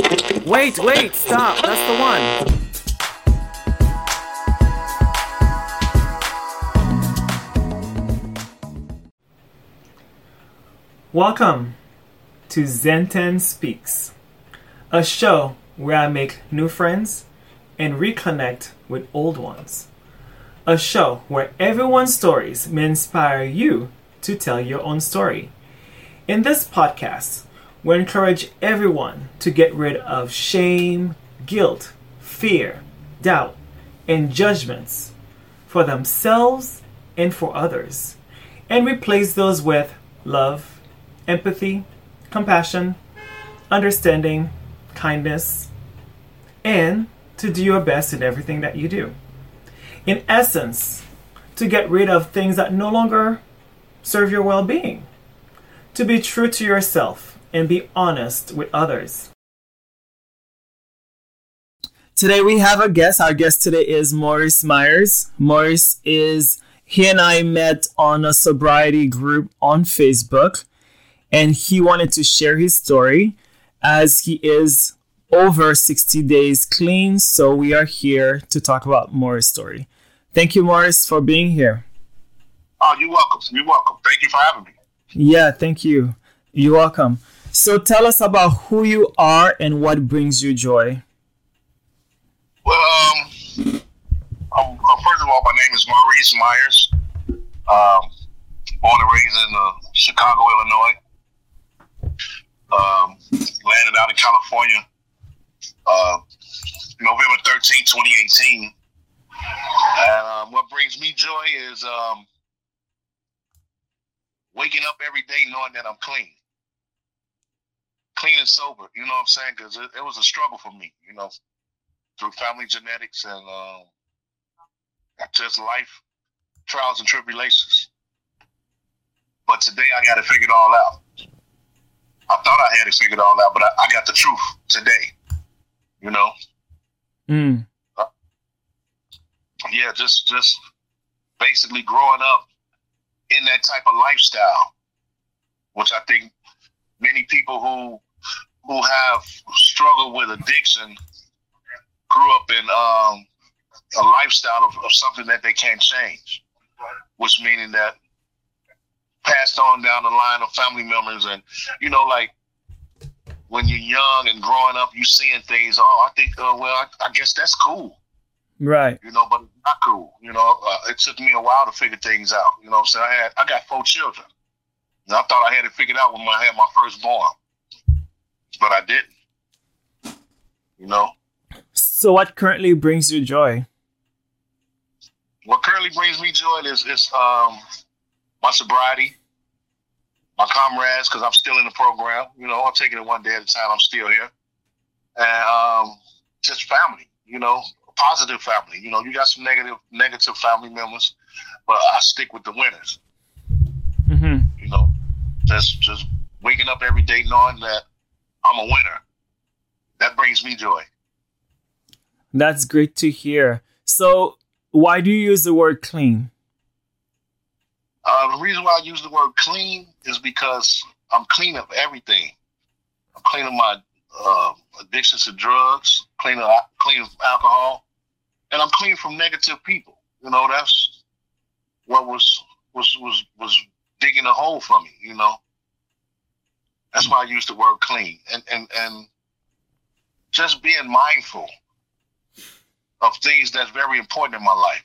Wait, stop. That's the one. Welcome to Zenten Speaks, a show where I make new friends and reconnect with old ones. A show where everyone's stories may inspire you to tell your own story. In this podcast, we encourage everyone to get rid of shame, guilt, fear, doubt, and judgments for themselves and for others, and replace those with love, empathy, compassion, understanding, kindness, and to do your best in everything that you do. In essence, to get rid of things that no longer serve your well-being. To be true to yourself and be honest with others. Today we have a guest. Our guest today is Maurice Myers. He and I met on a sobriety group on Facebook, and he wanted to share his story as he is over 60 days clean. So we are here to talk about Maurice's story. Thank you, Maurice, for being here. Oh, you're welcome. You're welcome. Thank you for having me. Yeah, thank you. You're welcome. So tell us about who you are and what brings you joy. Well, first of all, my name is Maurice Myers. Born and raised in Chicago, Illinois. Landed out in California November 13, 2018. And what brings me joy is waking up every day knowing that I'm clean and sober, you know what I'm saying? Because it was a struggle for me, through family genetics and just life trials and tribulations. But today I got to figure it all out. I thought I had it figured all out, but I got the truth today, Yeah, just basically growing up in that type of lifestyle, which I think many people who have struggled with addiction grew up in a lifestyle of something that they can't change, which meaning that passed on down the line of family members. And, like when you're young and growing up, you seeing things, I think, I guess that's cool. Right. But it's not cool. It took me a while to figure things out. So I got 4 children. And I thought I had it figured out when I had my firstborn, but I didn't. So what currently brings you joy? What currently brings me joy is my sobriety, my comrades, because I'm still in the program. I'm taking it one day at a time. I'm still here. And just family, positive family. You got some negative family members, but I stick with the winners. Mm-hmm. Just waking up every day knowing that I'm a winner. That brings me joy. That's great to hear. So why do you use the word clean? The reason why I use the word clean is because I'm clean of everything. I'm clean of my addictions to drugs, clean of alcohol, and I'm clean from negative people. That's what was digging a hole for me. That's why I use the word clean, and just being mindful of things that's very important in my life.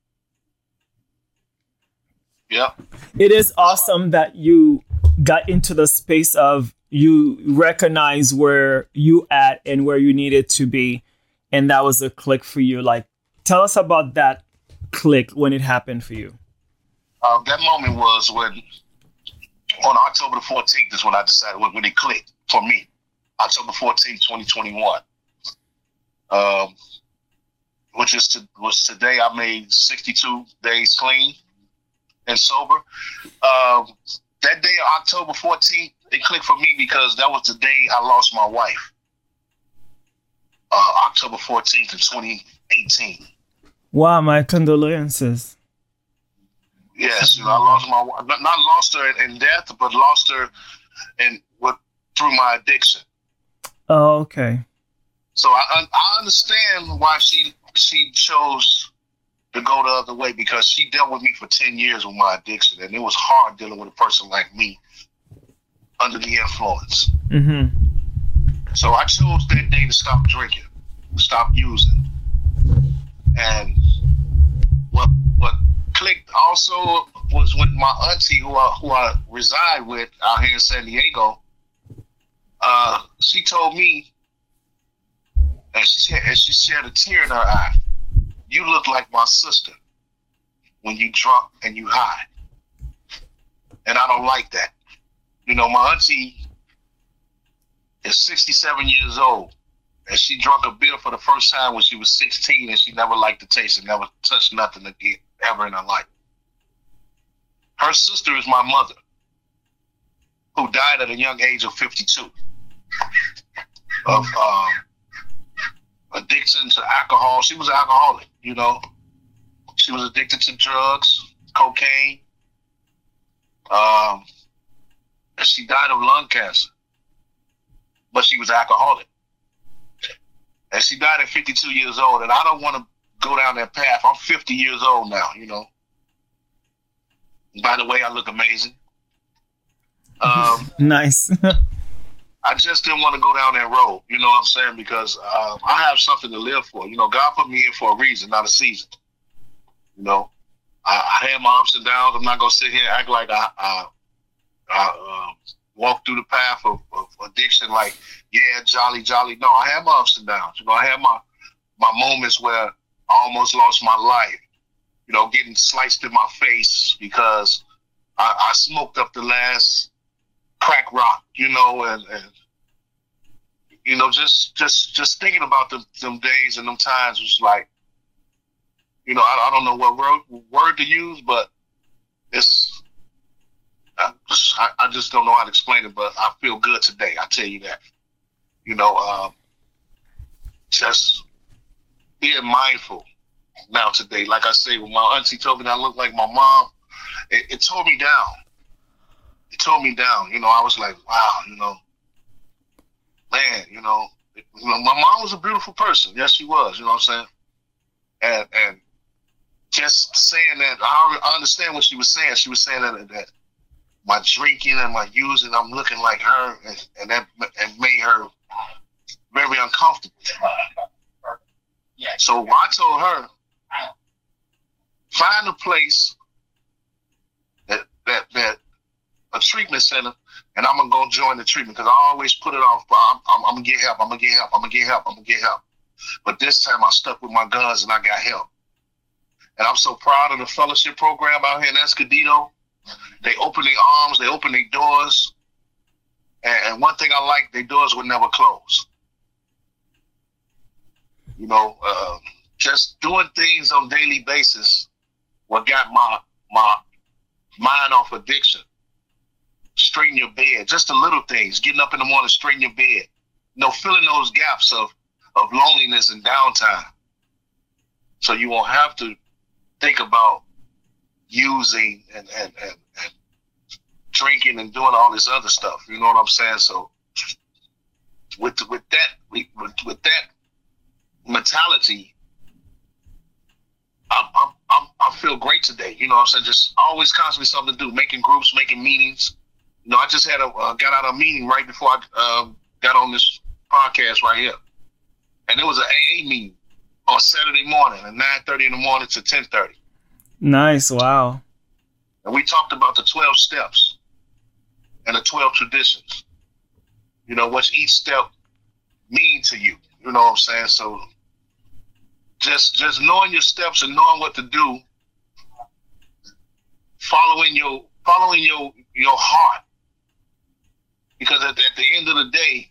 Yep. It is awesome that you got into the space of you recognize where you at and where you needed to be. And that was a click for you. Like, tell us about that click when it happened for you. That moment was when, on October the 14th is when I decided, when it clicked for me. October 14th, 2021. Which was today. I made 62 days clean and sober. That day, October 14th, it clicked for me because that was the day I lost my wife. October 14th of 2018. Wow, my condolences. Yes, I lost my wife. Not lost her in death, but lost her through my addiction. Oh, okay. So I understand why she chose to go the other way, because she dealt with me for 10 years with my addiction, and it was hard dealing with a person like me under the influence. Mm-hmm. So I chose that day to stop drinking, stop using. And what clicked also was when my auntie, who I reside with out here in San Diego, she told me, and she shed a tear in her eye, "You look like my sister when you drunk and you high." And I don't like that. You know, my auntie is 67 years old, and she drank a beer for the first time when she was 16, and she never liked the taste and never touched nothing again ever in her life. Her sister is my mother, who died at a young age of 52 of addiction to alcohol. She was an alcoholic, you know. She was addicted to drugs, cocaine, and she died of lung cancer. But she was alcoholic. And she died at 52 years old, and I don't want to go down that path. I'm 50 years old now, you know. By the way, I look amazing. Nice. I just didn't want to go down that road, you know what I'm saying? Because I have something to live for. You know, God put me here for a reason, not a season. You know, I had my ups and downs. I'm not going to sit here and act like I walk through the path of addiction like, yeah, jolly. No, I had my ups and downs. You know, I had my moments where I almost lost my life, you know, getting sliced in my face because I smoked up the last crack rock, you know, and you know, just thinking about them days and them times was like, you know, I don't know what word to use, but it's, I just don't know how to explain it, but I feel good today. I tell you that. You know, just being mindful now today. Like I say, when my auntie told me that I look like my mom, it tore me down. It tore me down. You know, I was like, wow, you know, man, you know, my mom was a beautiful person. Yes, she was. You know what I'm saying? And just saying that, I understand what she was saying. She was saying that my drinking and my using, I'm looking like her, and that made her very uncomfortable. So I told her, find a place that a treatment center, and I'm gonna go join the treatment, because I always put it off. I'm gonna get help. I'm gonna get help. But this time I stuck with my guns and I got help. And I'm so proud of the fellowship program out here in Escondido. They open their arms, they open their doors. And one thing I like, their doors would never close. You know, just doing things on a daily basis, what got my mind off addiction. Straighten your bed, just the little things. Getting up in the morning, straighten your bed. You know, filling those gaps of loneliness and downtime. So you won't have to think about using and drinking and doing all this other stuff. You know what I'm saying? So with that mentality, I feel great today. You know what I'm saying? Just always constantly something to do, making groups, making meetings. You know, I just had got out of a meeting right before I got on this podcast right here. And it was an AA meeting on Saturday morning at 9:30 in the morning to 10:30. Nice. Wow. And we talked about the 12 steps and the 12 traditions. You know, what each step mean to you. You know what I'm saying? So just knowing your steps and knowing what to do, following your heart. Because at the end of the day,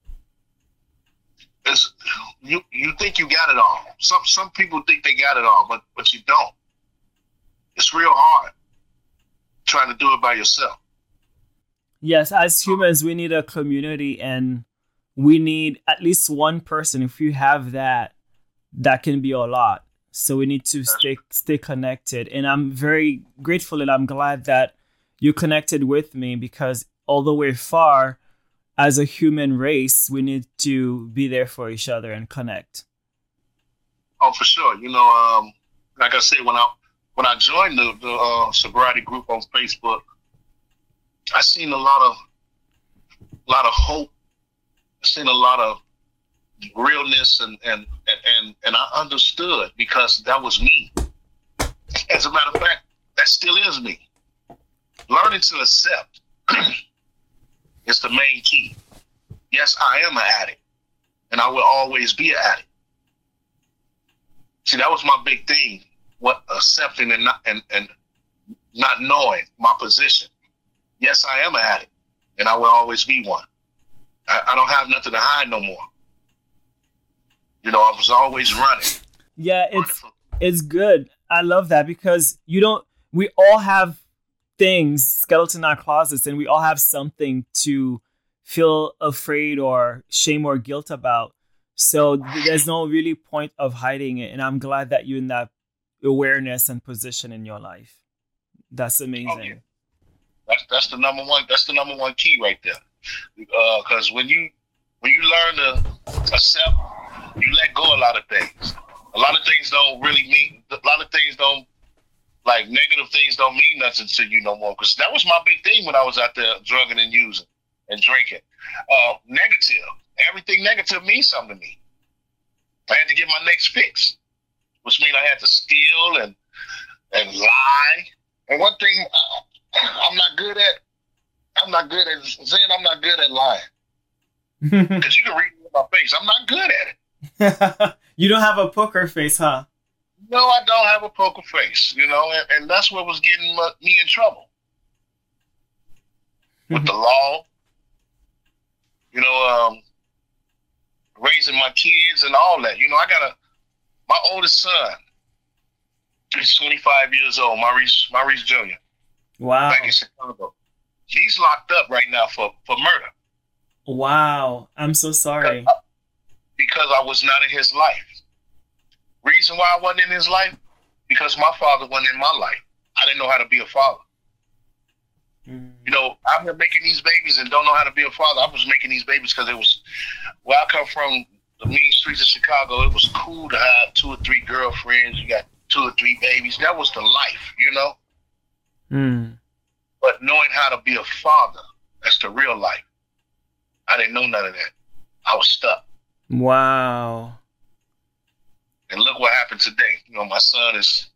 you think you got it all. Some people think they got it all, but you don't. It's real hard trying to do it by yourself. Yes, as humans, we need a community, and we need at least one person. If you have that can be a lot. So we need to stay connected. And I'm very grateful and I'm glad that you connected with me, because although we're far, as a human race, we need to be there for each other and connect. Oh, for sure. Like I said, when I joined the sobriety group on Facebook, I seen a lot of hope. I seen a lot of realness, and I understood, because that was me. As a matter of fact, that still is me. Learning to accept is the main key. Yes, I am an addict, and I will always be an addict. See, that was my big thing. What accepting and not knowing my position. Yes, I am an addict, and I will always be one. I don't have nothing to hide no more. I was always running. Yeah, it's good. I love that, because we all have things, skeleton in our closets, and we all have something to feel afraid or shame or guilt about. So there's no really point of hiding it. And I'm glad that you're in that awareness and position in your life. That's amazing. Oh, yeah. That's the number one. That's the number one key right there. Because when you learn to accept, you let go of a lot of things. A lot of things don't really mean. A lot of things don't, like, negative things don't mean nothing to you no more. Because that was my big thing when I was out there drugging and using and drinking. Negative. Everything negative means something to me. I had to get my next fix, which means I had to steal and lie. And one thing I'm not good at lying. Because you can read it in my face. I'm not good at it. You don't have a poker face, huh? No, I don't have a poker face, and that's what was getting me in trouble. With the law, raising my kids and all that. I got my oldest son. He's 25 years old, Maurice Jr. Wow. Back in Chicago. He's locked up right now for murder. Wow. I'm so sorry. Because I was not in his life. Reason why I wasn't in his life? Because my father wasn't in my life. I didn't know how to be a father. I've been making these babies and don't know how to be a father. I was making these babies because it was, where I come from, the mean streets of Chicago, it was cool to have 2 or 3 girlfriends. You got 2 or 3 babies. That was the life, But knowing how to be a father, that's the real life. I didn't know none of that. I was stuck. Wow. And look what happened today. My son is,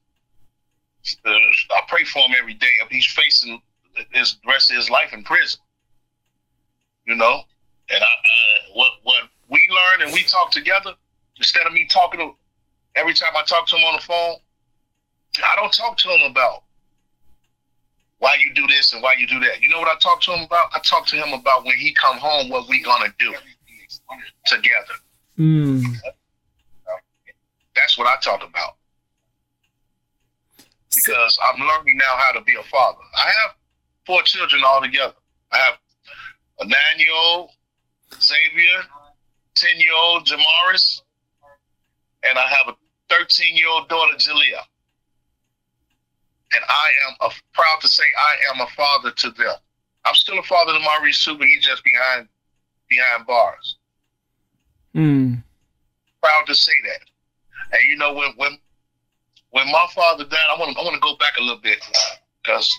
I pray for him every day. He's facing the rest of his life in prison. And what we learn and we talk together, instead of me talking to, every time I talk to him on the phone, I don't talk to him about why you do this and why you do that. You know what I talk to him about? I talk to him about when he come home, what we gonna do together. That's what I talk about. Because I'm learning now how to be a father. I have 4 children altogether. I have a 9-year-old, Xavier, 10-year-old, Jamaris, and I have a 13-year-old daughter, Jalea. And I am proud to say I am a father to them. I'm still a father to Maurice too, but he's just behind bars. Proud to say that. And when my father died, I want to go back a little bit, because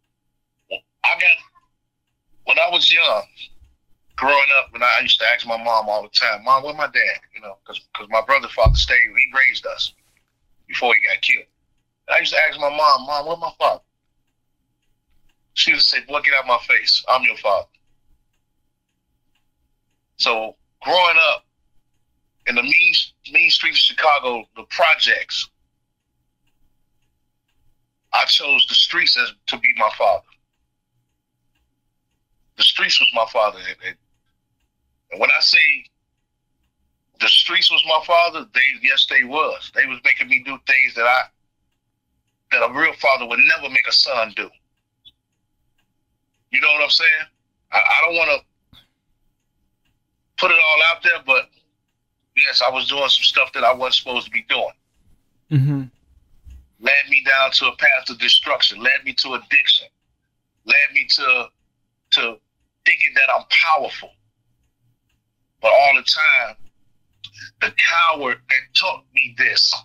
when I was young, growing up, and I used to ask my mom all the time, "Mom, where's my dad?" Because my brother father stayed, he raised us before he got killed. I used to ask my mom, "Where's my father?" She would say, "Boy, get out of my face. I'm your father." So growing up in the mean streets of Chicago, the projects, I chose the streets to be my father. The streets was my father. And when I say the streets was my father, they was. They was making me do things that a real father would never make a son do. You know what I'm saying? I don't want to put it all out there, but yes, I was doing some stuff that I wasn't supposed to be doing. Led me down to a path of destruction, led me to addiction, led me to thinking that I'm powerful. But all the time, the coward that taught me this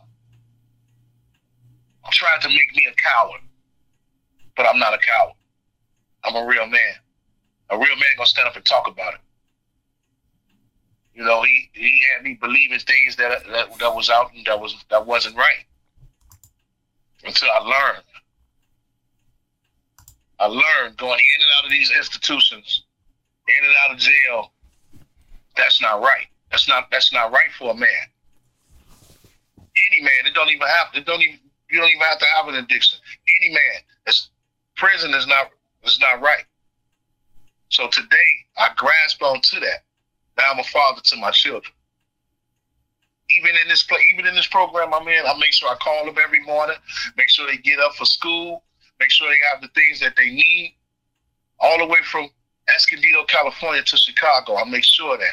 tried to make me a coward. But I'm not a coward. I'm a real man. A real man gonna stand up and talk about it. You know, he had me believing things that was out and that wasn't right. Until I learned. I learned going in and out of these institutions, in and out of jail. That's not right. That's not right for a man. Any man. You don't even have to have an addiction. Any man. Prison is not right. So today I grasp onto that. Now I'm a father to my children. Even in this program I'm in, I make sure I call them every morning, make sure they get up for school, make sure they have the things that they need. All the way from Escondido, California to Chicago, I make sure that.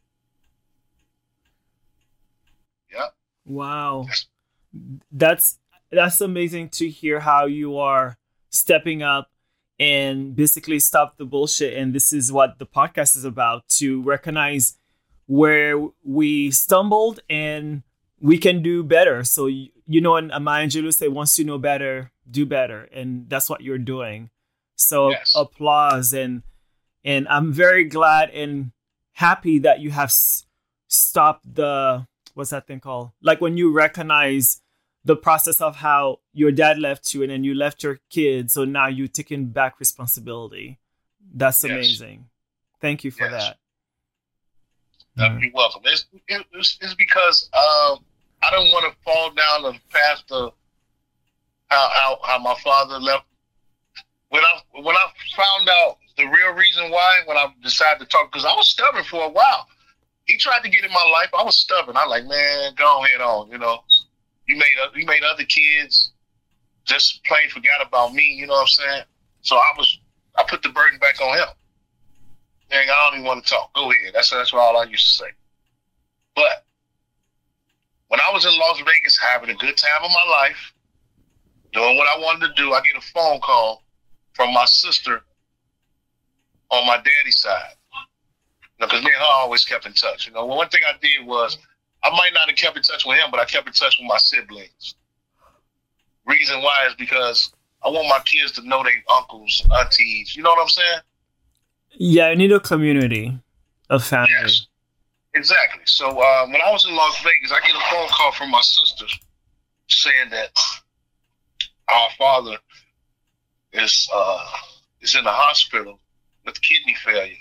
Yeah. Wow. That's amazing to hear how you are stepping up and basically stop the bullshit. And this is what the podcast is about, to recognize where we stumbled and we can do better. So, you know, and Maya Angelou say, once you know better, do better. And that's what you're doing. So yes. Applause. And I'm very glad and happy that you have stopped what's that thing called? Like when you recognize the process of how your dad left you and then you left your kids. So now you're taking back responsibility. That's amazing. Thank you for that. You're welcome. It's because I don't want to fall down the path of how my father left. When I found out the real reason why, when I decided to talk, because I was stubborn for a while. He tried to get in my life. I was stubborn. I was like, man, go ahead on, you know. You made other kids just plain forgot about me, you know what I'm saying? So I put the burden back on him. Dang, I don't even want to talk. Go ahead. That's all I used to say. But when I was in Las Vegas having a good time of my life, doing what I wanted to do, I get a phone call from my sister on my daddy's side. Because me and her always kept in touch. You know, one thing I did was, I might not have kept in touch with him, but I kept in touch with my siblings. Reason why is because I want my kids to know their uncles, aunties. You know what I'm saying? Yeah, I need a community of family. Yes, exactly. So when I was in Las Vegas, I get a phone call from my sister saying that our father is in the hospital with kidney failure.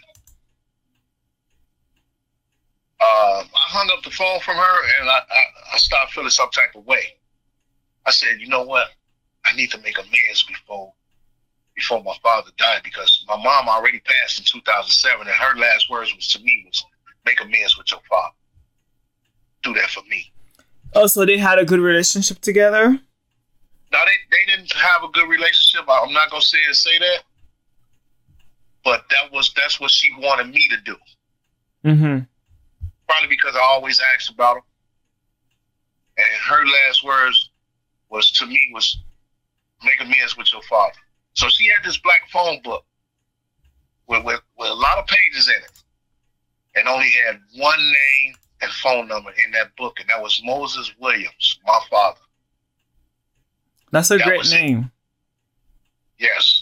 I hung up the phone from her and I started feeling some type of way. I said, you know what? I need to make amends before my father died, because my mom already passed in 2007 and her last words to me was, make amends with your father. Do that for me. Oh, so they had a good relationship together? No, they didn't have a good relationship. I'm not going to say that. But that's what she wanted me to do. Mm-hmm. Probably because I always asked about him. And her last words was make amends with your father. So she had this black phone book with a lot of pages in it. And only had one name and phone number in that book. And that was Moses Williams, my father. That's a great name. Yes.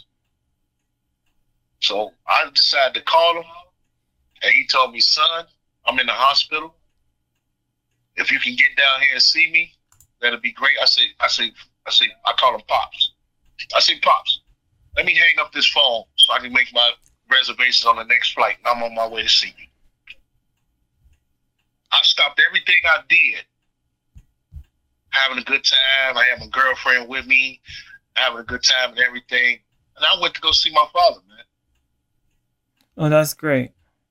So I decided to call him. And he told me, son, I'm in the hospital. If you can get down here and see me, that'll be great. I call him Pops. I say, Pops, let me hang up this phone so I can make my reservations on the next flight. And I'm on my way to see you. I stopped everything I did. Having a good time. I had my girlfriend with me, having a good time and everything. And I went to go see my father, man. Oh, that's great.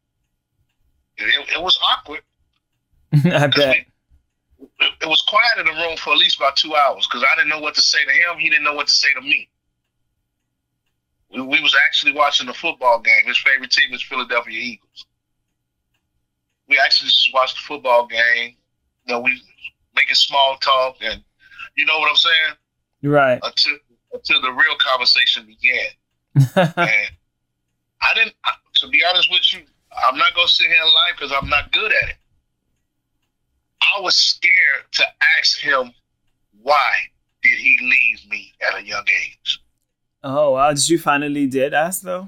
It was awkward. I bet. It was quiet in the room for at least about 2 hours because I didn't know what to say to him. He didn't know what to say to me. We was actually watching a football game. His favorite team is Philadelphia Eagles. We actually just watched the football game. You know, we making small talk, and you know what I'm saying? Right. Until the real conversation began. And to be honest with you, I'm not going to sit here and lie because I'm not good at it. I was scared to ask him why did he leave me at a young age. Oh, wow. Did you finally did ask, though?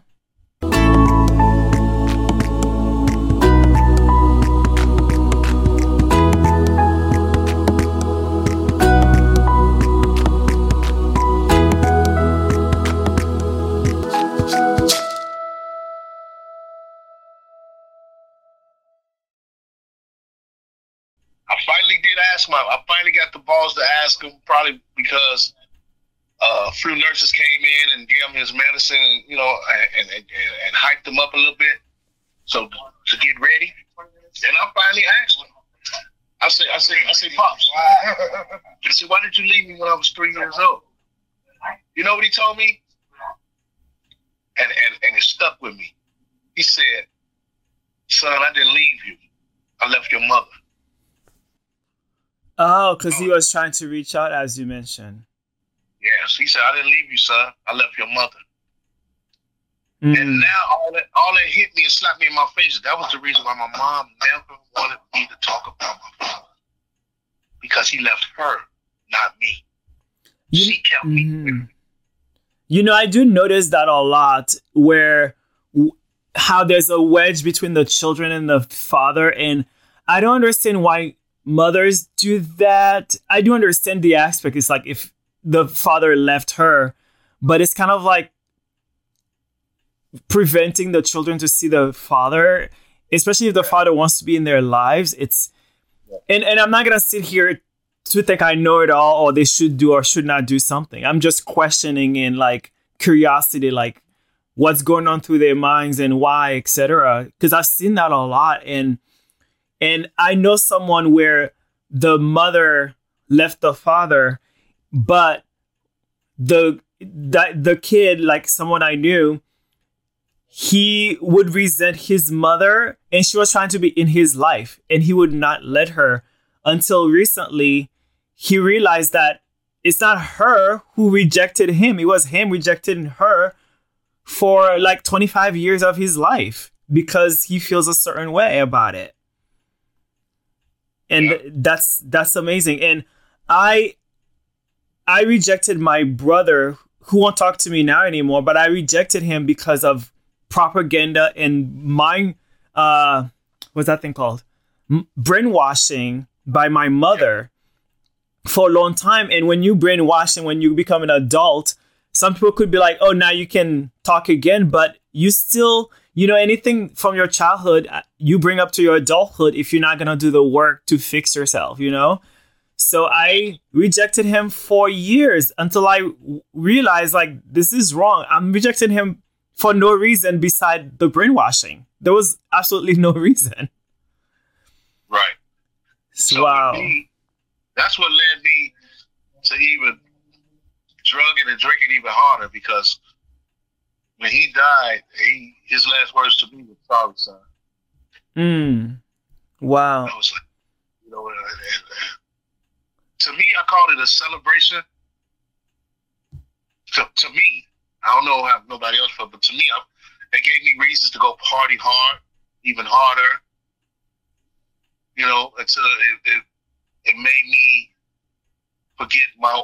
I finally got the balls to ask him, probably because a few nurses came in and gave him his medicine, you know, and hyped him up a little bit. So to get ready, and I finally asked him. I say, Pops, I said, why did you leave me when I was 3 years old? You know what he told me? And it stuck with me. He said, son, I didn't leave you. I left your mother. Oh, because he was trying to reach out, as you mentioned. Yes, he said, I didn't leave you, son. I left your mother. And now all that hit me and slapped me in my face. That was the reason why my mom never wanted me to talk about my father. Because he left her, not me. She kept me. You know, I do notice that a lot, where how there's a wedge between the children and the father. And I don't understand why mothers do that. I do understand the aspect. It's like if the father left her, but it's kind of like preventing the children to see the father, especially if the father wants to be in their lives. It's and I'm not gonna sit here to think I know it all, or they should do or should not do something. I'm just questioning in like curiosity, like what's going on through their minds and why, etc. Because I've seen that a lot. And I know someone where the mother left the father, but the kid, like someone I knew, he would resent his mother, and she was trying to be in his life, and he would not let her until recently he realized that it's not her who rejected him. It was him rejecting her for like 25 years of his life because he feels a certain way about it. And that's amazing. And I rejected my brother, who won't talk to me now anymore, but I rejected him because of propaganda and my what's that thing called? Brainwashing by my mother for a long time. And when you brainwash and when you become an adult, some people could be like, oh, now you can talk again, but you still, you know, anything from your childhood, you bring up to your adulthood if you're not going to do the work to fix yourself, you know? So I rejected him for years until I realized, like, this is wrong. I'm rejecting him for no reason beside the brainwashing. There was absolutely no reason. Right. So wow. Me, that's what led me to even drugging and drinking even harder, because when he died, his last words to me were, sorry, son. Wow. I was like, you know, to me, I called it a celebration. To me, I don't know how nobody else felt, but to me, it gave me reasons to go party hard, even harder. You know, until it made me forget my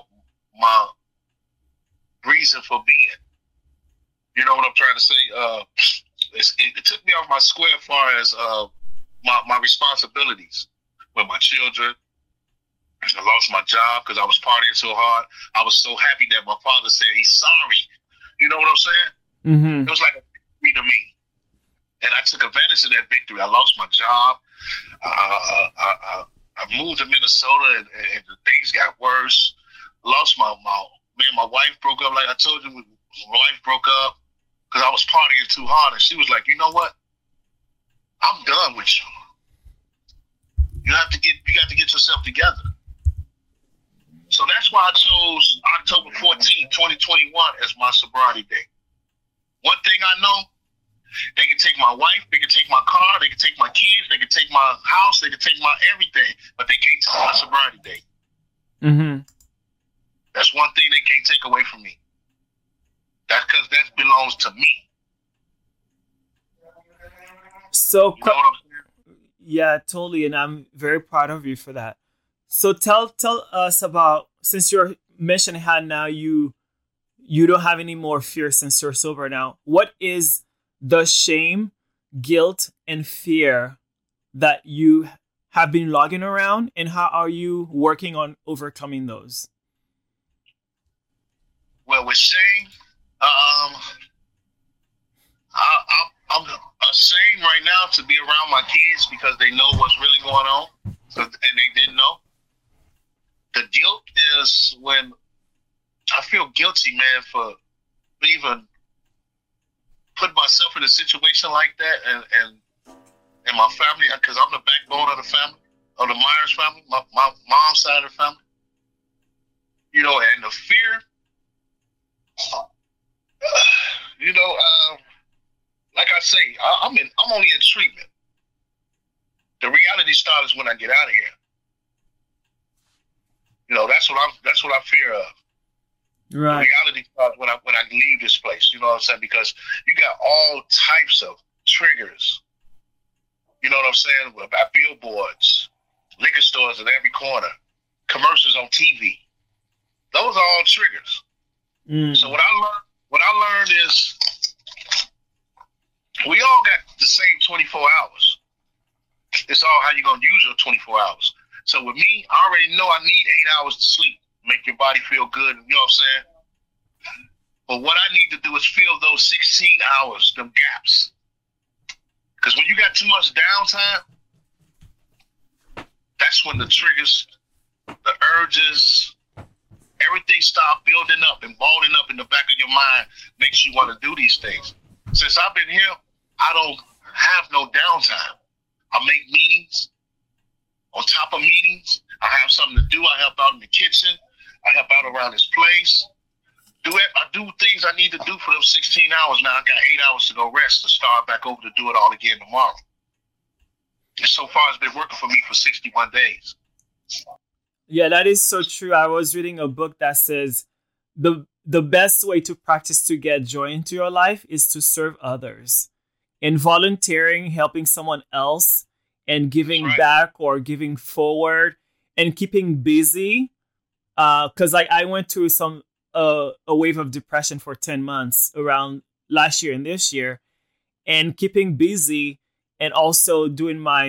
reason for being. You know what I'm trying to say? It took me off my square as far as my responsibilities with my children. I lost my job because I was partying so hard. I was so happy that my father said he's sorry. You know what I'm saying? Mm-hmm. It was like a victory to me. And I took advantage of that victory. I lost my job. I moved to Minnesota, and things got worse. Lost me and my wife broke up. Like I told you, my wife broke up because I was partying too hard. And she was like, you know what? I'm done with you. You got to get yourself together. So that's why I chose October 14, 2021 as my sobriety day. One thing I know, they can take my wife, they can take my car, they can take my kids, they can take my house, they can take my everything, but they can't take my sobriety day. Mm-hmm. That's one thing they can't take away from me. That's because that belongs to me. So, You know what I'm saying? yeah, totally, and I'm very proud of you for that. So tell us about, since you're mentioning how now you don't have any more fear since you're sober now. What is the shame, guilt, and fear that you have been logging around, and how are you working on overcoming those? Well, with shame, I'm ashamed right now to be around my kids because they know what's really going on, and they didn't know. The guilt is when I feel guilty, man, for even putting myself in a situation like that, and my family, because I'm the backbone of the family, of the Myers family, my mom's side of the family. You know, and the fear, you know, like I say, I'm only in treatment. The reality starts when I get out of here. You know, that's what I fear of. Right. The reality starts when I leave this place. You know what I'm saying? Because you got all types of triggers. You know what I'm saying? About billboards, liquor stores at every corner, commercials on TV. Those are all triggers. So what I learned is we all got the same 24 hours. It's all how you're gonna use your 24 hours. So with me, I already know I need 8 hours to sleep, make your body feel good. You know what I'm saying? But what I need to do is fill those 16 hours, them gaps. Because when you got too much downtime, that's when the triggers, the urges, everything start building up and balling up in the back of your mind, makes you want to do these things. Since I've been here, I don't have no downtime. I make meetings. On top of meetings, I have something to do. I help out in the kitchen. I help out around this place. I do things I need to do for those 16 hours. Now I got 8 hours to go rest to start back over to do it all again tomorrow. And so far, it's been working for me for 61 days. Yeah, that is so true. I was reading a book that says the best way to practice to get joy into your life is to serve others. And volunteering, helping someone else, and giving back or giving forward and keeping busy. Because I went through a wave of depression for 10 months around last year and this year, and keeping busy and also doing my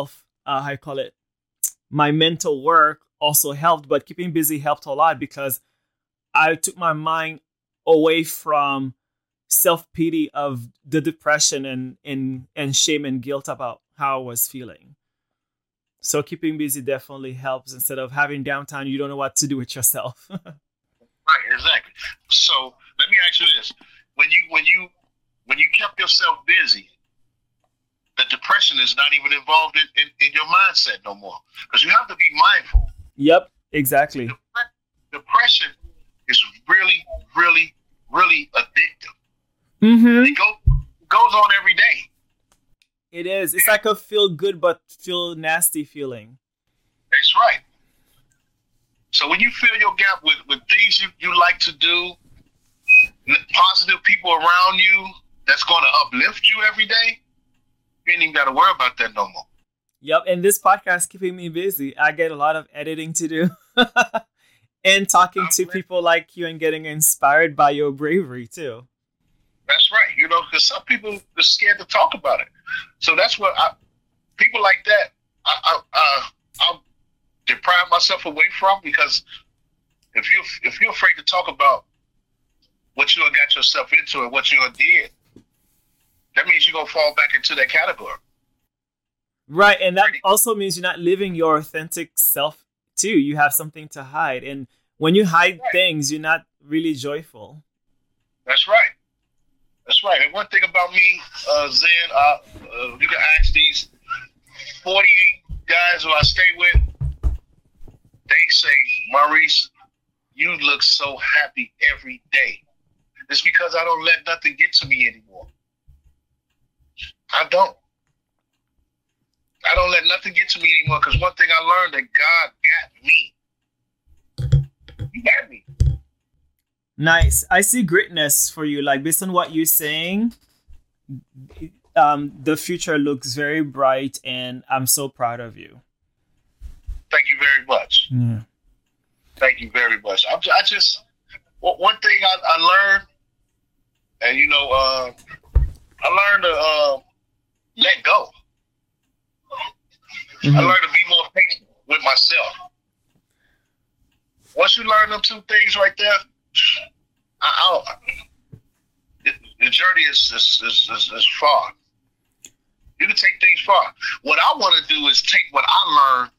my mental work also helped, but keeping busy helped a lot because I took my mind away from self-pity of the depression and shame and guilt about how I was feeling. So keeping busy definitely helps instead of having downtime. You don't know what to do with yourself. Right, exactly. So let me ask you this: when you kept yourself busy, the depression is not even involved in your mindset no more because you have to be mindful. Yep, exactly. Depression is really, really, really addictive. Mm-hmm. It goes on every day. It is. It's like a feel good but feel nasty feeling. That's right. So when you fill your gap with things you like to do, positive people around you that's going to uplift you every day, you ain't even got to worry about that no more. Yep, and this podcast keeping me busy. I get a lot of editing to do and talking to people like you and getting inspired by your bravery too. That's right. You know, because some people are scared to talk about it. So that's what people like that, I'll deprive myself away from, because if you're afraid to talk about what you got yourself into and what you did, that means you're going to fall back into that category. Right. And that also means you're not living your authentic self too. You have something to hide. And when you hide things, you're not really joyful. That's right. That's right. And one thing about me, Zen, you can ask these 48 guys who I stay with. They say, Maurice, you look so happy every day. It's because I don't let nothing get to me anymore. I don't let nothing get to me anymore, because one thing I learned, that God got me. He got me. Nice. I see greatness for you. Like, based on what you're saying, the future looks very bright, and I'm so proud of you. Thank you very much. Yeah. Thank you very much. I just one thing I learned, and I learned to let go. Mm-hmm. I learned to be more patient with myself. Once you learn them two things right there, the journey is far. You can take things far. What I want to do is take what I learned,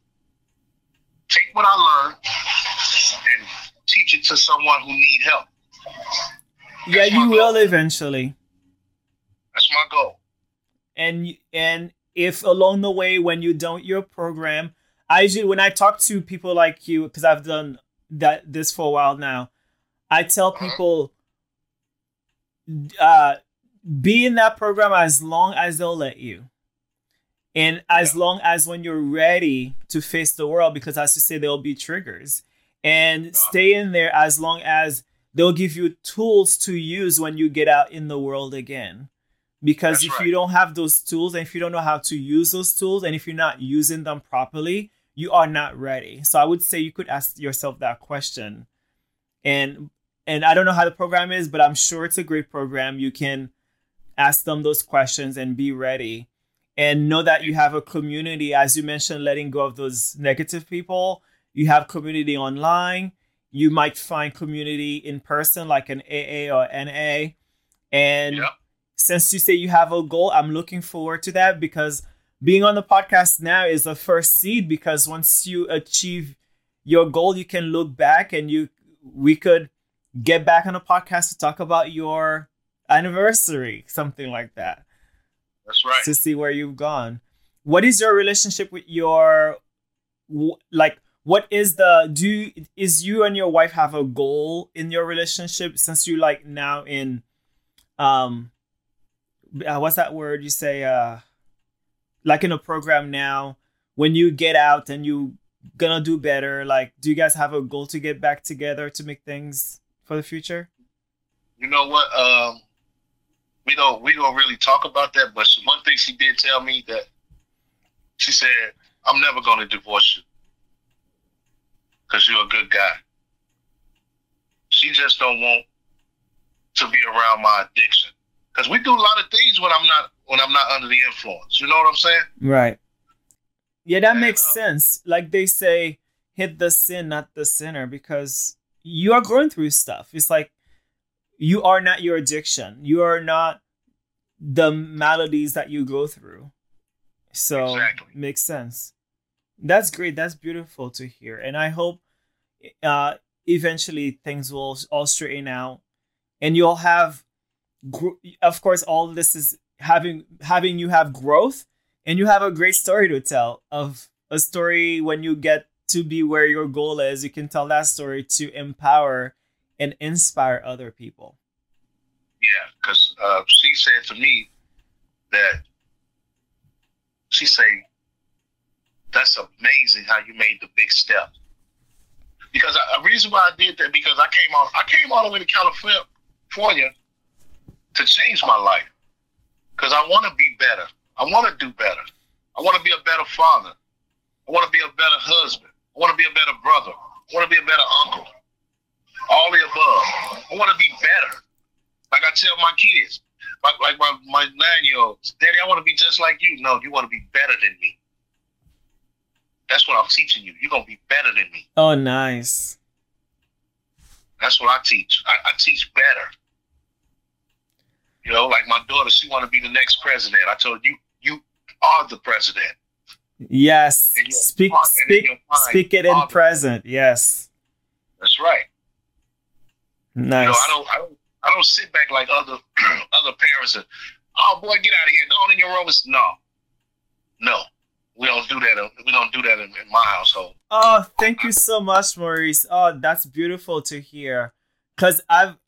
and teach it to someone who need help. Yeah, you will eventually. That's my goal. And if along the way when you don't your program, when I talk to people like you, because I've done this for a while now, I tell people be in that program as long as they'll let you. And as long as when you're ready to face the world, because as you say, there'll be triggers. And stay in there as long as they'll give you tools to use when you get out in the world again. Because if you don't have those tools, and if you don't know how to use those tools, and if you're not using them properly, you are not ready. So I would say you could ask yourself that question. And I don't know how the program is, but I'm sure it's a great program. You can ask them those questions and be ready. And know that you have a community, as you mentioned, letting go of those negative people. You have community online. You might find community in person, like an AA or NA. And since you say you have a goal, I'm looking forward to that, because being on the podcast now is the first seed, because once you achieve your goal, you can look back and we could get back on a podcast to talk about your anniversary, something like that. That's right. To see where you've gone. What is your relationship with your, what is is you and your wife have a goal in your relationship, since you like now in, what's that word you say, like in a program now, when you get out and you gonna do better, like, do you guys have a goal to get back together to make things for the future? You know what, we don't really talk about that, but one thing she did tell me, that she said, I'm never going to divorce you because you're a good guy. She just don't want to be around my addiction, because we do a lot of things when I'm not under the influence. You know what I'm saying? Right. Yeah, that makes sense. Like they say, hit the sin, not the sinner, because you are going through stuff. It's like, you are not your addiction. You are not the maladies that you go through. So makes sense. That's great. That's beautiful to hear. And I hope eventually things will all straighten out, and you'll have, of course, all of this is having you have growth, and you have a great story to tell, of a story when you get to be where your goal is. You can tell that story to empower and inspire other people. Yeah, because she said to me that, she said, that's amazing how you made the big step. Because the reason why I did that, because I came all the way to California to change my life. Because I want to be better. I want to do better. I want to be a better father. I want to be a better husband. I want to be a better brother. I want to be a better uncle. All the above. I want to be better. Like I tell my kids, like my 9-year-olds, Daddy, I want to be just like you. No, you want to be better than me. That's what I'm teaching you. You're going to be better than me. Oh, nice. That's what I teach. I teach better. You know, like my daughter, she want to be the next president. I told you, you are the president. Yes. Speak it in present. Yes. That's right. Nice. You know, I don't sit back like other parents and, oh boy, get out of here. Go on in your room. No. We don't do that. We don't do that in my household. Oh, thank you so much, Maurice. Oh, that's beautiful to hear. Because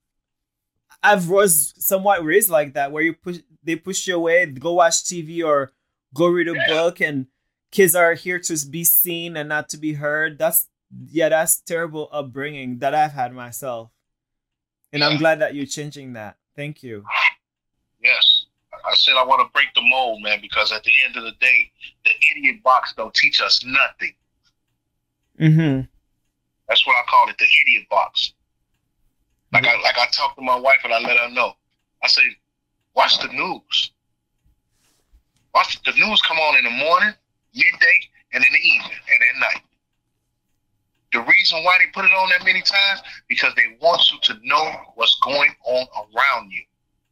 I've was somewhat raised like that, where they push you away, go watch TV or go read a book, and kids are here to be seen and not to be heard. That's terrible upbringing that I've had myself. And I'm glad that you're changing that. Thank you. Yes. I said I want to break the mold, man, because at the end of the day, the idiot box don't teach us nothing. Mm-hmm. That's what I call it, the idiot box. Like I talked to my wife and I let her know. I say, watch the news. Watch the news come on in the morning, midday, and in the evening, and at night. The reason why they put it on that many times, because they want you to know what's going on around you.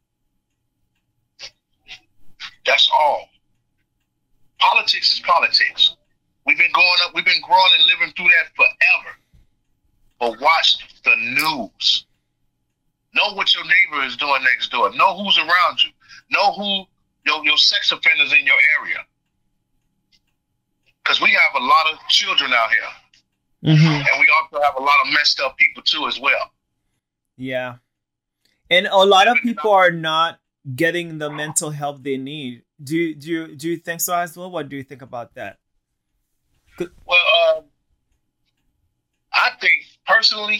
That's all. Politics is politics. We've been growing and living through that forever. But watch the news. Know what your neighbor is doing next door. Know who's around you. Know who your sex offenders in your area. Because we have a lot of children out here. Mm-hmm. And we also have a lot of messed up people too as well. Yeah. And a lot of people are not getting the mental help they need. Do you think so as well? What do you think about that? Well, I think personally,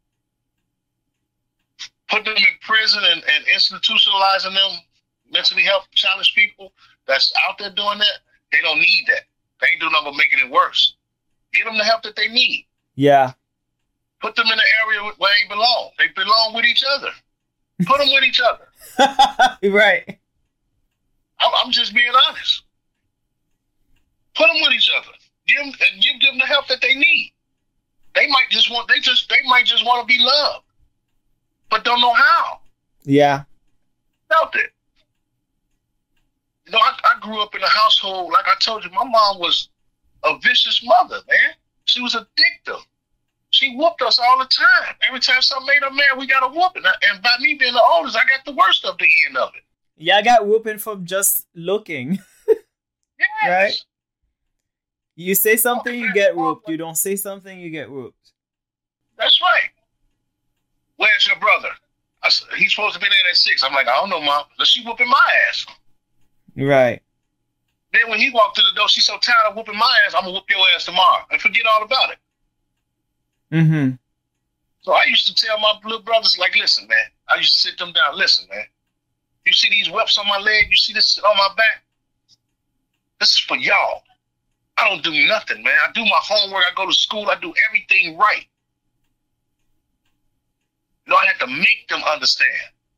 put them in prison and institutionalizing them, mentally health challenged people that's out there doing that, they don't need that. They ain't doing nothing but making it worse. Get them the help that they need. Yeah. Put them in the area where they belong. They belong with each other. Put them with each other. Right. I'm just being honest. Put them with each other. Give them the help that they need. They might just want to be loved, but don't know how. Yeah. Felt it. You know, I grew up in a household, like I told you, my mom was a vicious mother, man. She was a victim. She whooped us all the time. Every time something made her mad, we got a whooping. And by me being the oldest, I got the worst of the end of it. Yeah, I got whooping from just looking. Yes. Right? You say something, you get whooped. You don't say something, you get whooped. That's right. Where's your brother? He's supposed to be there at 6. I'm like, I don't know, Mom. She whooping my ass. Right. Then when he walked to the door, she's so tired of whooping my ass, I'm going to whoop your ass tomorrow. And forget all about it. Mm-hmm. So I used to tell my little brothers, like, listen, man. I used to sit them down. Listen, man. You see these whelps on my leg? You see this on my back? This is for y'all. I don't do nothing, man. I do my homework. I go to school. I do everything right. You know, I had to make them understand.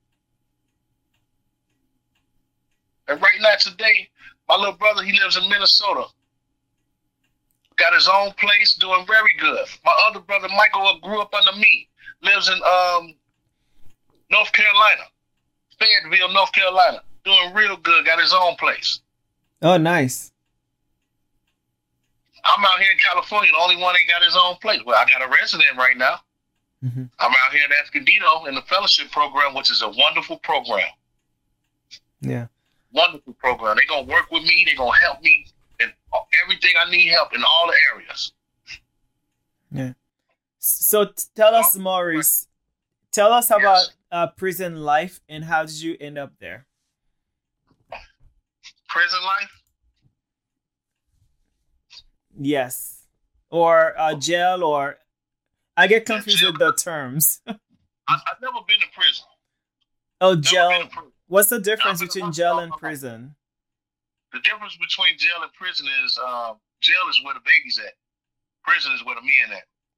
And right now, today, my little brother, he lives in Minnesota. Got his own place, doing very good. My other brother, Michael, grew up under me. Lives in North Carolina. Fayetteville, North Carolina. Doing real good. Got his own place. Oh, nice. I'm out here in California. The only one ain't got his own place. Well, I got a resident right now. Mm-hmm. I'm out here in Escondido in the fellowship program, which is a wonderful program. Yeah. Wonderful program. They're going to work with me. They're going to help me in everything I need help in all the areas. Yeah. So tell us, Maurice, tell us about prison life and how did you end up there? Prison life? Yes. Or jail, or I get confused with the terms. I've never been to prison. Oh, jail. What's the difference between jail and prison? The difference between jail and prison is jail is where the baby's at. Prison is where the men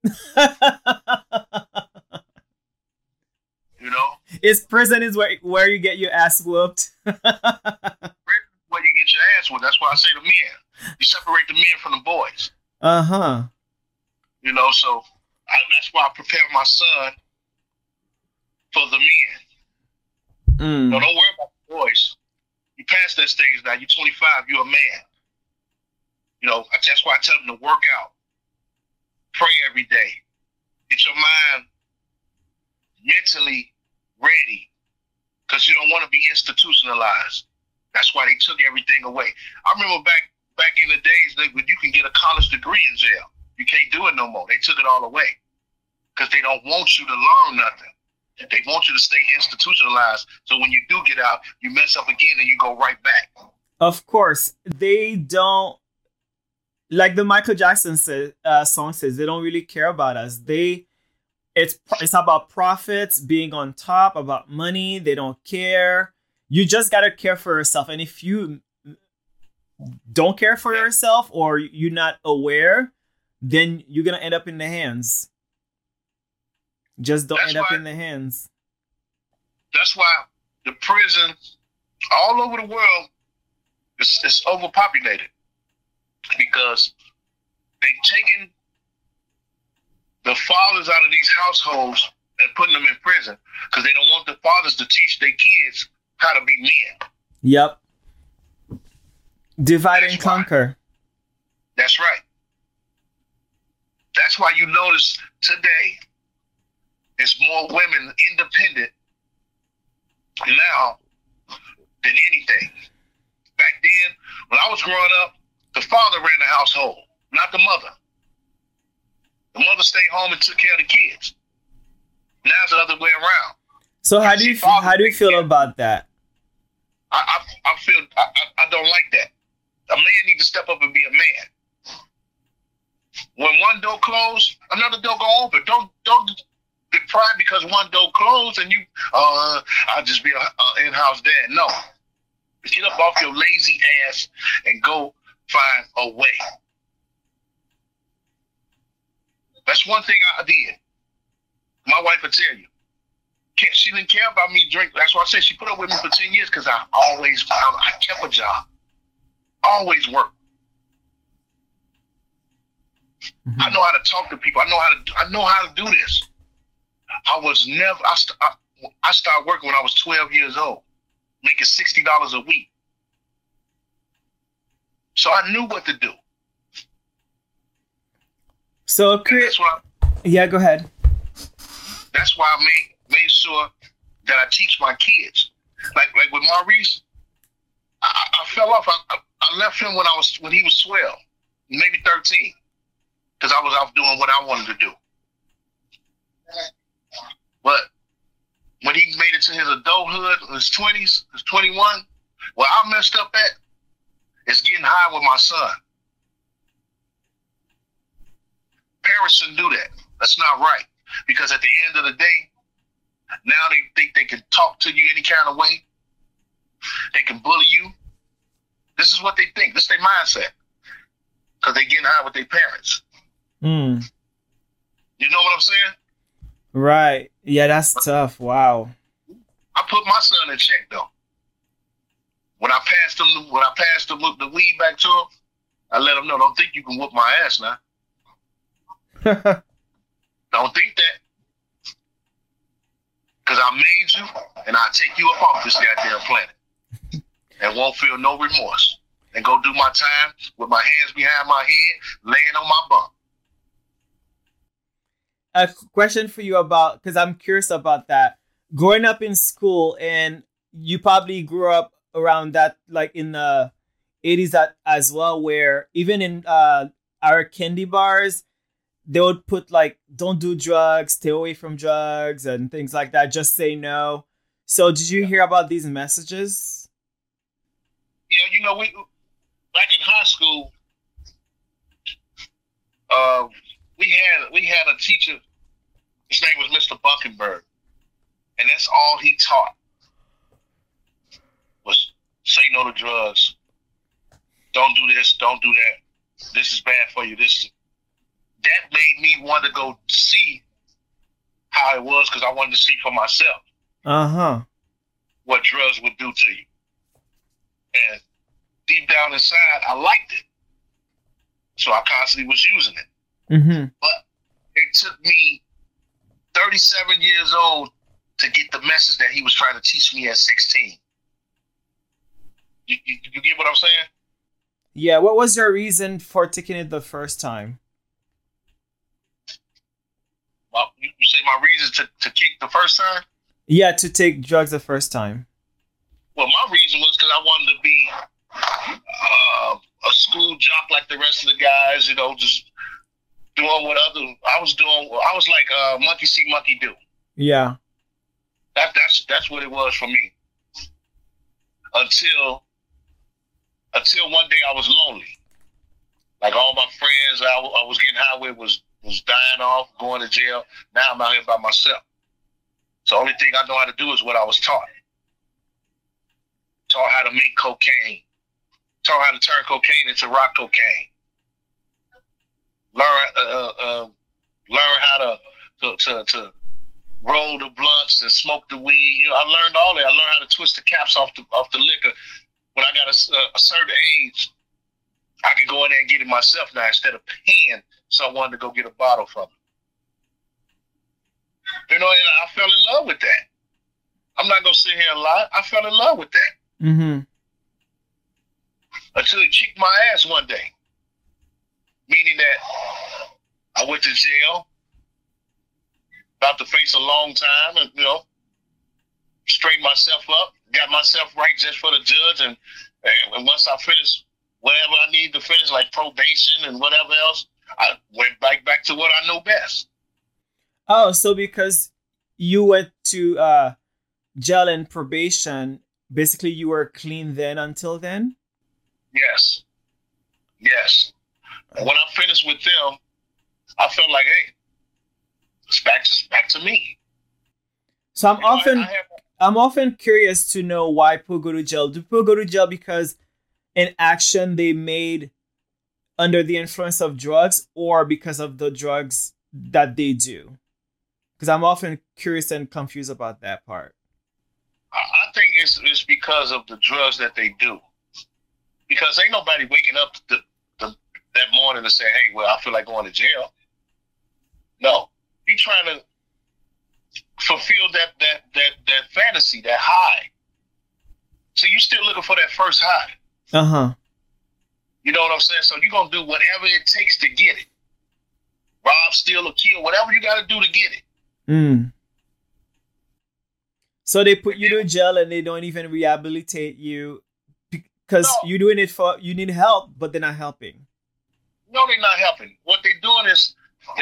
at. You know? Prison is where you get your ass whooped. Prison is where you get your ass whooped. That's why I say the men. You separate the men from the boys. Uh-huh. You know, so that's why I prepare my son for the men. No, don't worry about the boys. You past that stage now. You're 25. You're a man. You know, that's why I tell them to work out. Pray every day. Get your mind mentally ready, because you don't want to be institutionalized. That's why they took everything away. I remember back in the days that you can get a college degree in jail. You can't do it no more. They took it all away because they don't want you to learn nothing. They want you to stay institutionalized. So when you do get out, you mess up again and you go right back. Of course, they don't, like the Michael Jackson song says, they don't really care about us. It's about profits, being on top, about money. They don't care. you just gotta care for yourself. And if you don't care for yourself or you're not aware, then you're gonna end up in the hands. Just don't end up in the hands. That's why the prison all over the world is overpopulated, because they've taken the fathers out of these households and putting them in prison because they don't want the fathers to teach their kids how to be men. Yep. Divide and conquer. That's right. That's why you notice today it's more women independent now than anything. Back then, when I was growing up, the father ran the household, not the mother. The mother stayed home and took care of the kids. Now it's the other way around. So how do you feel about that? I feel I don't like that. A man needs to step up and be a man. When one door closed, another door go open. Don't deprive because one door closed and you I'll just be a in-house dad. No. Get up off your lazy ass and go find a way. That's one thing I did. My wife will tell you. She didn't care about me drink. That's why I say she put up with me for 10 years, because I kept a job. Always work. Mm-hmm. I know how to talk to people. I know how to do this. I started working when I was 12 years old, making $60 a week. So I knew what to do. So, yeah, go ahead. That's why I made sure that I teach my kids. Like with Maurice, I fell off. I left him when he was 12, maybe 13, because I was off doing what I wanted to do. But when he made it to his adulthood, his 20s, his 21, where I messed up at is getting high with my son. Parents shouldn't do that. That's not right. Because at the end of the day, now they think they can talk to you any kind of way. They can bully you. This is what they think. This is their mindset. Because they getting high with their parents. Mm. You know what I'm saying? Right. Yeah, that's tough. Wow. I put my son in check though. When I passed him the weed back to him, I let him know, don't think you can whoop my ass now. Don't think that. Because I made you, and I'll take you up off this goddamn planet. And won't feel no remorse. And go do my time with my hands behind my head, laying on my bunk. A question for you about, because I'm curious about that. Growing up in school, and you probably grew up around that, like in the 80s as well, where even in our candy bars, they would put like, don't do drugs, stay away from drugs and things like that. Just say no. So did you hear about these messages? Yeah, we back in high school, we had a teacher. His name was Mr. Buckenberg, and that's all he taught was say no to drugs. Don't do this. Don't do that. This is bad for you. That made me want to go see how it was, because I wanted to see for myself. What drugs would do to you. And deep down inside, I liked it. So I constantly was using it. Mm-hmm. But it took me 37 years old to get the message that he was trying to teach me at 16. You get what I'm saying? Yeah, what was your reason for taking it the first time? Well, you say my reason to kick the first time? Yeah, to take drugs the first time. Well, my reason was because I wanted to be a school jock like the rest of the guys, just doing what I was doing. I was like monkey see, monkey do. Yeah. That's what it was for me. Until one day I was lonely. Like all my friends I was getting high with was dying off, going to jail. Now I'm out here by myself. So the only thing I know how to do is what I was taught. taught how to make cocaine, taught how to turn cocaine into rock cocaine. Learn how to roll the blunts and smoke the weed. You know, I learned all that. I learned how to twist the caps off the liquor. When I got a certain age, I can go in there and get it myself now instead of paying someone to go get a bottle from me. You know, and I fell in love with that. I'm not gonna sit here and lie. I fell in love with that. Mm-hmm. Until it kicked my ass one day. Meaning that I went to jail, about to face a long time, and, you know, straightened myself up, got myself right just for the judge, and once I finished whatever I need to finish, like probation and whatever else, I went back to what I know best. Oh, so because you went to jail and probation, basically you were clean then until then? Yes. And when I finished with them, I felt like, hey, it's back to me. So I'm often curious to know why people go to jail. Do people go to jail because an action they made under the influence of drugs, or because of the drugs that they do? Because I'm often curious and confused about that part. I think it's because of the drugs that they do. Because ain't nobody waking up that morning to say, hey, well, I feel like going to jail. No. You're trying to fulfill that fantasy, that high. So you're still looking for that first high. Uh-huh. You know what I'm saying? So you're going to do whatever it takes to get it. Rob, steal, or kill, whatever you got to do to get it. Mm. So they put you to jail and they don't even rehabilitate you because you're doing it for, you need help, but they're not helping. No, they're not helping. What they're doing is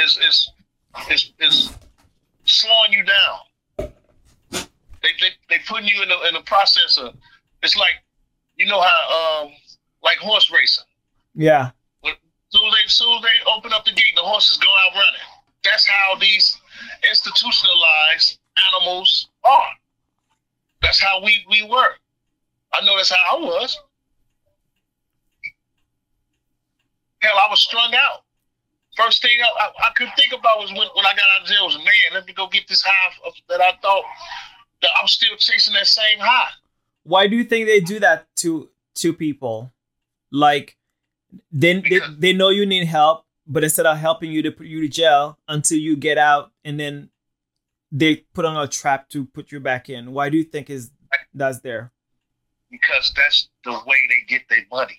slowing you down. They putting you in the process of, it's like, you know how like horse racing. Yeah. Soon as they open up the gate, the horses go out running. That's how these institutionalized animals are. That's how we work. I know that's how I was. Hell, I was strung out. First thing I could think about was when I got out of jail was, man, let me go get this high that I thought that I'm still chasing that same high. Why do you think they do that to people? Like, they know you need help, but instead of helping you, they put you to jail until you get out, and then they put on a trap to put you back in. Why do you think that's there? Because that's the way they get their money.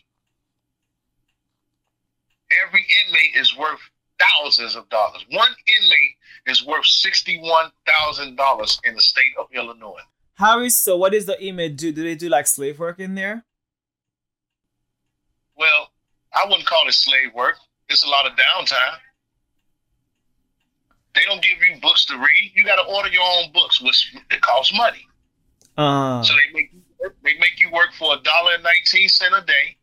Every inmate is worth thousands of dollars. One inmate is worth $61,000 in the state of Illinois. So what does the inmate do? Do they do like slave work in there? Well, I wouldn't call it slave work. It's a lot of downtime. They don't give you books to read. You got to order your own books, which it costs money. So they make you work for $1.19 a day.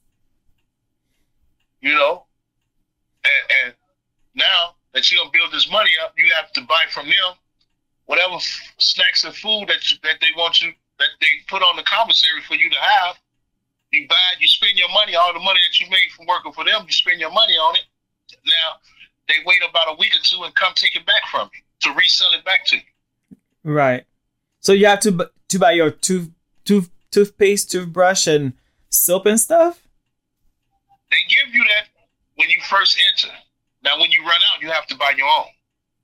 You know, and now that you're gonna build this money up, you have to buy from them whatever snacks and food that they put on the commissary for you to have. You buy it, you spend your money, all the money that you made from working for them, you spend your money on it. Now they wait about a week or two and come take it back from you to resell it back to you. Right. So you have to buy your toothpaste, toothbrush, and soap and stuff? They give you that when you first enter. Now, when you run out, you have to buy your own.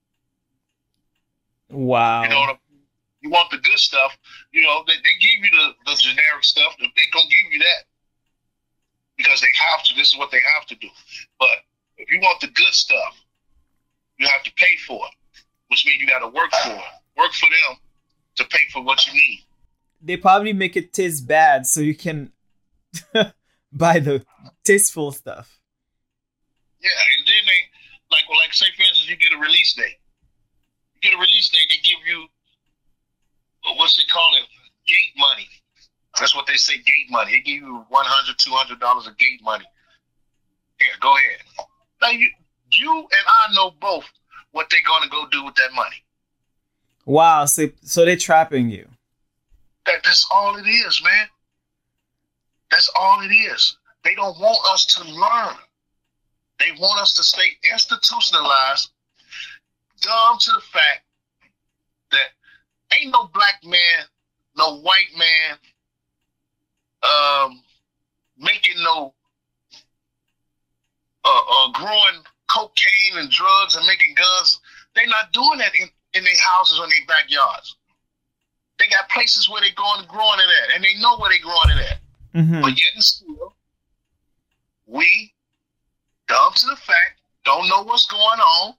Wow. You know, you want the good stuff. You know, they give you the generic stuff. They gonna give you that because they have to. This is what they have to do. But if you want the good stuff, you have to pay for it, which means you got to work for it. Work for them to pay for what you need. They probably make it taste bad so you can buy the tasteful stuff. Yeah, and then they, like say for instance, you get a release date. You get a release date, they give you, what's they call it, gate money. That's what they say, gate money. They give you $100, $200 of gate money. Here, go ahead. Now, you and I know both what they're going to go do with that money. Wow, so they're trapping you. That's all it is, man. That's all it is. They don't want us to learn. They want us to stay institutionalized, dumb to the fact that ain't no black man, no white man making no growing cocaine and drugs and making guns. They're not doing that in their houses or in their backyards. They got places where they're growing it at, and they know where they're growing it at. Mm-hmm. But yet and still, we, dumb to the fact, don't know what's going on,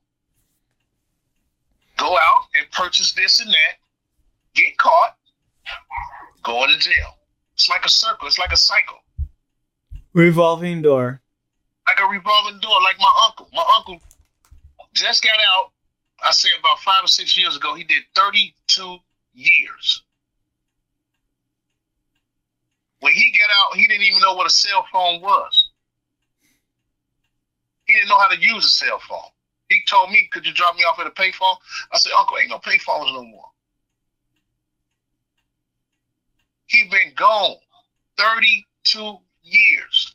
go out and purchase this and that, get caught, go into jail. It's like a circle. It's like a cycle. Revolving door. Like a revolving door, like my uncle. My uncle just got out, I say about 5 or 6 years ago. He did 32 years. When he got out, he didn't even know what a cell phone was. He didn't know how to use a cell phone. He told me, could you drop me off at a payphone? I said, Uncle, ain't no payphones no more. He been gone 32 years.